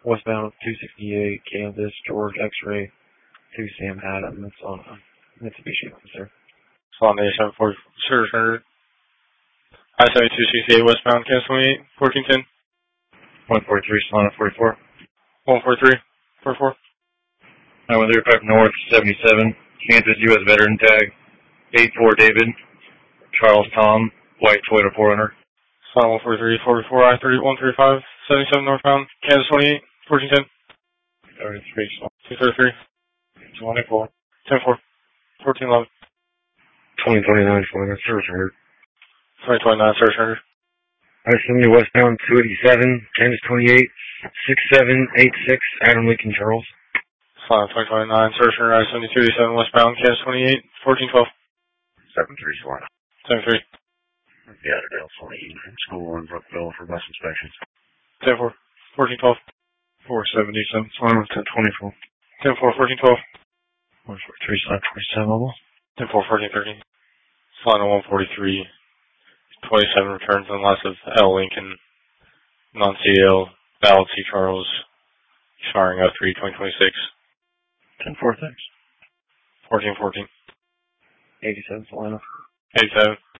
Westbound 268, Kansas, George X-Ray to Sam Adams on Mitsubishi, sir. Salon 8740, Service Center. I-7268 westbound, Kansas 28, 1410. 143, Solana 44. 143, 44. 9135 North 77, Kansas, U.S. Veteran Tag. 84 David, Charles Tom, White Toyota 400. Solana 143, 44, I-135, 77 northbound, Kansas 28, 1410. 33, 233. 24. 10-4. 1411. 2029, Solana Service Center. 2029, Service Center. I-70 westbound 287, Kansas 28, 6786, Adam Lincoln Charles. Solana 2029, Service Center. I-72 87 westbound, Kansas 28, 1412. 73 Solana. 73. The Lauderdale 48 from school in Brookville for bus inspections. 10-4. 1412. 477 Solana 1024. 10-4. 1412. 143 Solana 27 mobile. 10-4. 1413. Solana 143. 27 returns unless of L. Lincoln, non-CL, valid C. Charles, expiring 03/2026. 10-4 thanks. 1414. 87 Solana. 87.